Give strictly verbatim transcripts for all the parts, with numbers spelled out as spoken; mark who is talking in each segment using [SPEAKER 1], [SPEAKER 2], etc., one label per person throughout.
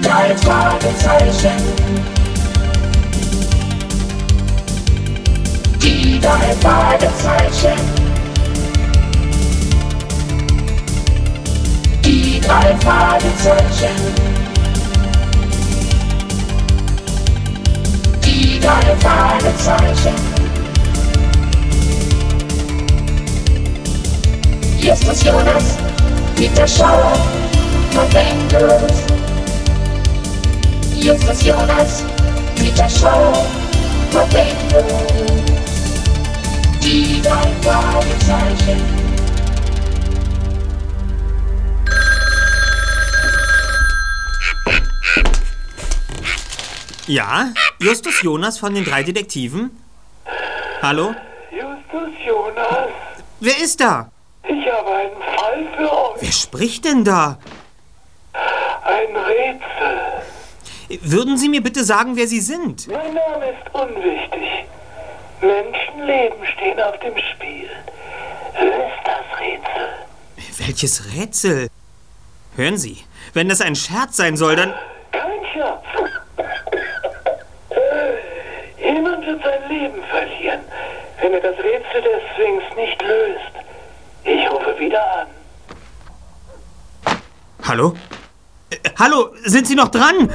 [SPEAKER 1] drei Fragezeichen. Die drei Fragezeichen. Die drei Fragezeichen. Die drei Fragezeichen. Justus Jonas, Peter Schauer, Momentus. Justus Jonas, Peter Schauer, Momentus. Die drei Fragezeichen.
[SPEAKER 2] Ja, Justus Jonas von den drei Detektiven. Hallo?
[SPEAKER 3] Justus Jonas,
[SPEAKER 2] Wer ist da?
[SPEAKER 3] ich habe einen Fall für euch.
[SPEAKER 2] Wer spricht denn da?
[SPEAKER 3] Ein Rätsel.
[SPEAKER 2] Würden Sie mir bitte sagen, wer Sie sind?
[SPEAKER 3] Mein Name ist unwichtig. Menschenleben stehen auf dem Spiel. Löst das Rätsel.
[SPEAKER 2] Welches Rätsel? Hören Sie, wenn das ein Scherz sein soll, dann...
[SPEAKER 3] Kein Scherz. Jemand wird sein Leben verlieren, wenn er das Rätsel der Sphinx nicht löst. Ich rufe wieder an.
[SPEAKER 2] Hallo? Äh, hallo, sind Sie noch dran?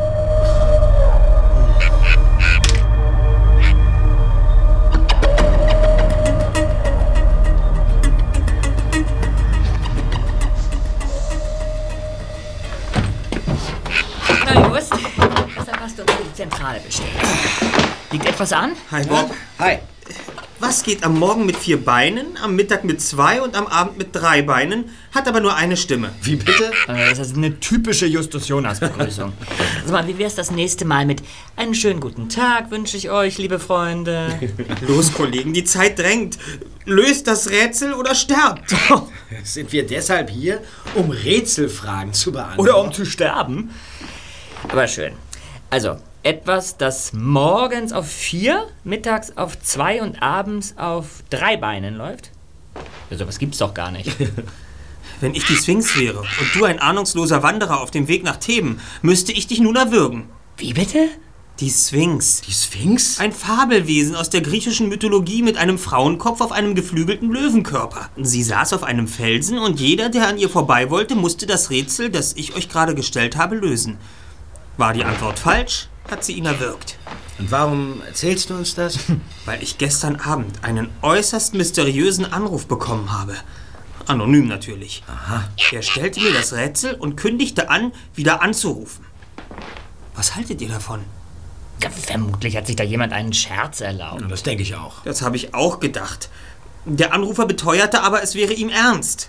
[SPEAKER 4] Na Just, deshalb hast du uns die Zentrale bestellt. Liegt etwas an?
[SPEAKER 2] Hi, Bob.
[SPEAKER 5] Hi.
[SPEAKER 2] Was geht am Morgen mit vier Beinen, am Mittag mit zwei und am Abend mit drei Beinen, hat aber nur eine Stimme?
[SPEAKER 5] Wie bitte?
[SPEAKER 4] Das ist eine typische Justus-Jonas-Begrüßung. Sag mal, wie wär's das nächste Mal mit einen schönen guten Tag wünsche ich euch, liebe Freunde?
[SPEAKER 2] Los, Kollegen, die Zeit drängt. Löst das Rätsel oder sterbt.
[SPEAKER 5] Sind wir deshalb hier, um Rätselfragen zu beantworten?
[SPEAKER 4] Oder um zu sterben? Aber schön. Also, etwas, das morgens auf vier, mittags auf zwei und abends auf drei Beinen läuft? Ja, sowas gibt's doch gar nicht.
[SPEAKER 2] Wenn ich die Sphinx wäre und du ein ahnungsloser Wanderer auf dem Weg nach Theben, müsste ich dich nun erwürgen.
[SPEAKER 4] Wie bitte?
[SPEAKER 2] Die Sphinx.
[SPEAKER 5] Die Sphinx?
[SPEAKER 2] Ein Fabelwesen aus der griechischen Mythologie mit einem Frauenkopf auf einem geflügelten Löwenkörper. Sie saß auf einem Felsen und jeder, der an ihr vorbei wollte, musste das Rätsel, das ich euch gerade gestellt habe, lösen. War die Antwort falsch, hat sie ihn erwürgt.
[SPEAKER 5] Und warum erzählst du uns das?
[SPEAKER 2] Weil ich gestern Abend einen äußerst mysteriösen Anruf bekommen habe. Anonym natürlich.
[SPEAKER 5] Aha.
[SPEAKER 2] Er stellte mir das Rätsel und kündigte an, wieder anzurufen. Was haltet ihr davon?
[SPEAKER 4] Ja, vermutlich hat sich da jemand einen Scherz erlaubt.
[SPEAKER 5] Ja, das denke ich auch.
[SPEAKER 2] Das habe ich auch gedacht. Der Anrufer beteuerte aber, es wäre ihm ernst.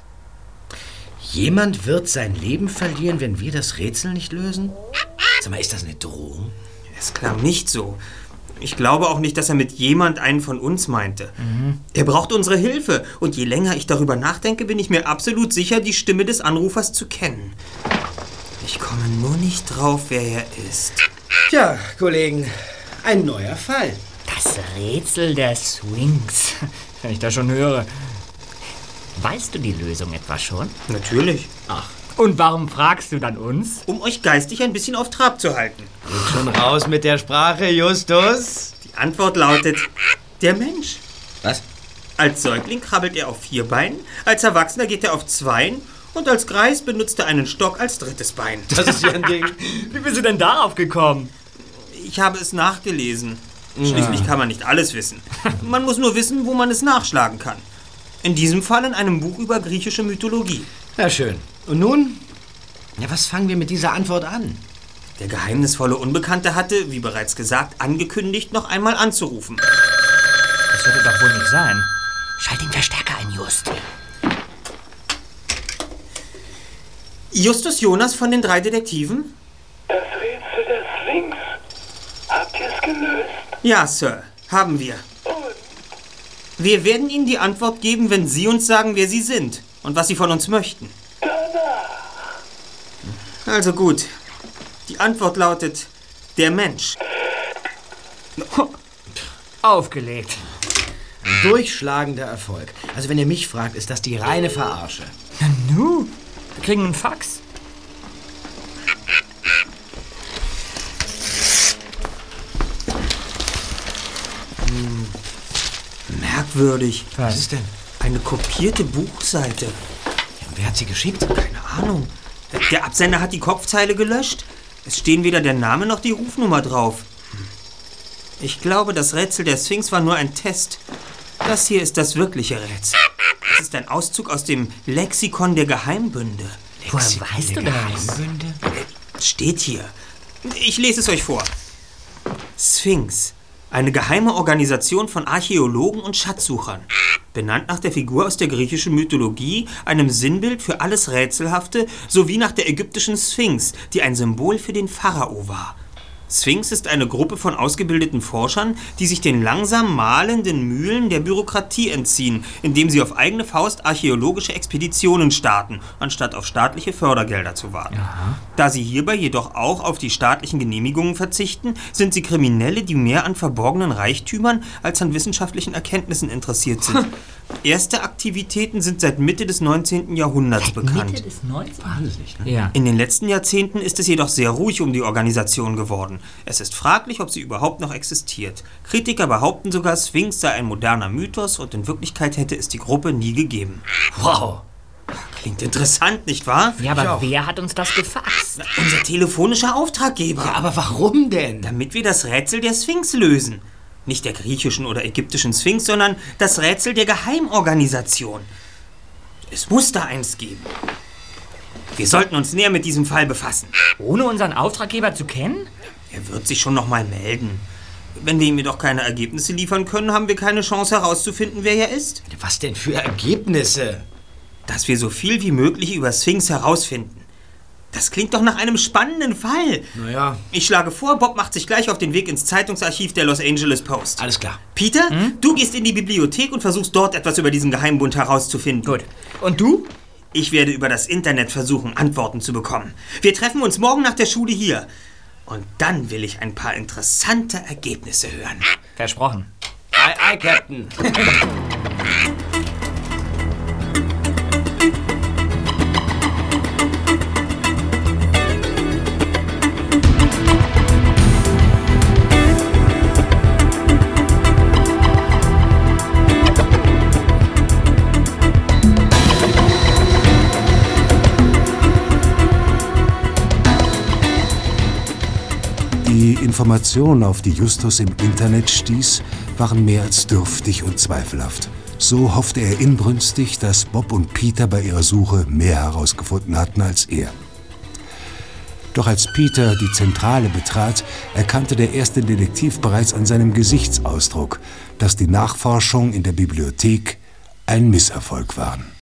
[SPEAKER 5] Jemand wird sein Leben verlieren, wenn wir das Rätsel nicht lösen? Sag mal, ist das eine Drohung?
[SPEAKER 2] Es klang nicht so. Ich glaube auch nicht, dass er mit jemand einen von uns meinte. Mhm. Er braucht unsere Hilfe. Und je länger ich darüber nachdenke, bin ich mir absolut sicher, die Stimme des Anrufers zu kennen. Ich komme nur nicht drauf, wer er ist.
[SPEAKER 5] Tja, Kollegen, ein neuer Fall.
[SPEAKER 4] Das Rätsel der Sphinx. Wenn ich das schon höre. Weißt du die Lösung etwa schon?
[SPEAKER 2] Natürlich.
[SPEAKER 4] Ach. Und warum fragst du dann uns?
[SPEAKER 2] Um euch geistig ein bisschen auf Trab zu halten.
[SPEAKER 5] Geht schon raus mit der Sprache, Justus.
[SPEAKER 2] Die Antwort lautet, der Mensch.
[SPEAKER 5] Was?
[SPEAKER 2] Als Säugling krabbelt er auf vier Beinen, als Erwachsener geht er auf zweien und als Greis benutzt er einen Stock als drittes Bein.
[SPEAKER 5] Das ist ja ein Ding.
[SPEAKER 4] Wie bist du denn darauf gekommen?
[SPEAKER 2] Ich habe es nachgelesen. Schließlich kann man nicht alles wissen. Man muss nur wissen, wo man es nachschlagen kann. In diesem Fall in einem Buch über griechische Mythologie.
[SPEAKER 5] Na schön. Und nun? Ja, was fangen wir mit dieser Antwort an?
[SPEAKER 2] Der geheimnisvolle Unbekannte hatte, wie bereits gesagt, angekündigt, noch einmal anzurufen.
[SPEAKER 4] Das wird doch wohl nicht sein. Schalt den Verstärker ein, Just.
[SPEAKER 2] Justus Jonas von den drei Detektiven?
[SPEAKER 3] Das Rätsel der Sphinx. Habt ihr es gelöst?
[SPEAKER 2] Ja, Sir, haben wir.
[SPEAKER 3] Und?
[SPEAKER 2] Wir werden Ihnen die Antwort geben, wenn Sie uns sagen, wer Sie sind und was Sie von uns möchten. Also gut. Die Antwort lautet, der Mensch.
[SPEAKER 4] Aufgelegt.
[SPEAKER 5] Ein durchschlagender Erfolg. Also wenn ihr mich fragt, ist das die reine Verarsche.
[SPEAKER 4] Na nu, wir kriegen einen Fax.
[SPEAKER 2] merkwürdig.
[SPEAKER 5] Was ist denn?
[SPEAKER 2] Eine kopierte Buchseite.
[SPEAKER 5] Ja, wer hat sie geschickt?
[SPEAKER 2] Keine Ahnung. Der Absender hat die Kopfzeile gelöscht. Es stehen weder der Name noch die Rufnummer drauf. Ich glaube, das Rätsel der Sphinx war nur ein Test. Das hier ist das wirkliche Rätsel. Es ist ein Auszug aus dem Lexikon der Geheimbünde.
[SPEAKER 4] Woher weißt du das?
[SPEAKER 5] Geheimbünde?
[SPEAKER 2] Steht hier. Ich lese es euch vor. Sphinx. Eine geheime Organisation von Archäologen und Schatzsuchern. Benannt nach der Figur aus der griechischen Mythologie, einem Sinnbild für alles Rätselhafte, sowie nach der ägyptischen Sphinx, die ein Symbol für den Pharao war. Sphinx ist eine Gruppe von ausgebildeten Forschern, die sich den langsam mahlenden Mühlen der Bürokratie entziehen, indem sie auf eigene Faust archäologische Expeditionen starten, anstatt auf staatliche Fördergelder zu warten. Aha. Da sie hierbei jedoch auch auf die staatlichen Genehmigungen verzichten, sind sie Kriminelle, die mehr an verborgenen Reichtümern als an wissenschaftlichen Erkenntnissen interessiert sind. Erste Aktivitäten sind seit Mitte des neunzehnten Jahrhunderts bekannt.
[SPEAKER 4] Mitte des neunzehnten?
[SPEAKER 5] Wahnsinnig, ne?
[SPEAKER 4] Ja.
[SPEAKER 2] In den letzten Jahrzehnten ist es jedoch sehr ruhig um die Organisation geworden. Es ist fraglich, ob sie überhaupt noch existiert. Kritiker behaupten sogar, Sphinx sei ein moderner Mythos und in Wirklichkeit hätte es die Gruppe nie gegeben.
[SPEAKER 5] Wow.
[SPEAKER 2] Klingt interessant, nicht wahr?
[SPEAKER 4] Ja, aber wer hat uns das gefaxt?
[SPEAKER 2] Unser telefonischer Auftraggeber.
[SPEAKER 5] Ja, aber warum denn?
[SPEAKER 2] Damit wir das Rätsel der Sphinx lösen. Nicht der griechischen oder ägyptischen Sphinx, sondern das Rätsel der Geheimorganisation. Es muss da eins geben. Wir sollten uns näher mit diesem Fall befassen.
[SPEAKER 4] Ohne unseren Auftraggeber zu kennen?
[SPEAKER 2] Er wird sich schon noch mal melden. Wenn wir ihm jedoch keine Ergebnisse liefern können, haben wir keine Chance herauszufinden, wer er ist.
[SPEAKER 5] Was denn für Ergebnisse?
[SPEAKER 2] Dass wir so viel wie möglich über Sphinx herausfinden. Das klingt doch nach einem spannenden Fall.
[SPEAKER 5] Naja.
[SPEAKER 2] Ich schlage vor, Bob macht sich gleich auf den Weg ins Zeitungsarchiv der Los Angeles Post.
[SPEAKER 5] Alles klar.
[SPEAKER 2] Peter, hm? du gehst in die Bibliothek und versuchst dort etwas über diesen Geheimbund herauszufinden.
[SPEAKER 4] Gut. Und du?
[SPEAKER 2] Ich werde über das Internet versuchen, Antworten zu bekommen. Wir treffen uns morgen nach der Schule hier. Und dann will ich ein paar interessante Ergebnisse hören.
[SPEAKER 4] Versprochen.
[SPEAKER 5] Aye, aye, Captain.
[SPEAKER 6] Die Informationen, auf die Justus im Internet stieß, waren mehr als dürftig und zweifelhaft. So hoffte er inbrünstig, dass Bob und Peter bei ihrer Suche mehr herausgefunden hatten als er. Doch als Peter die Zentrale betrat, erkannte der erste Detektiv bereits an seinem Gesichtsausdruck, dass die Nachforschungen in der Bibliothek ein Misserfolg waren.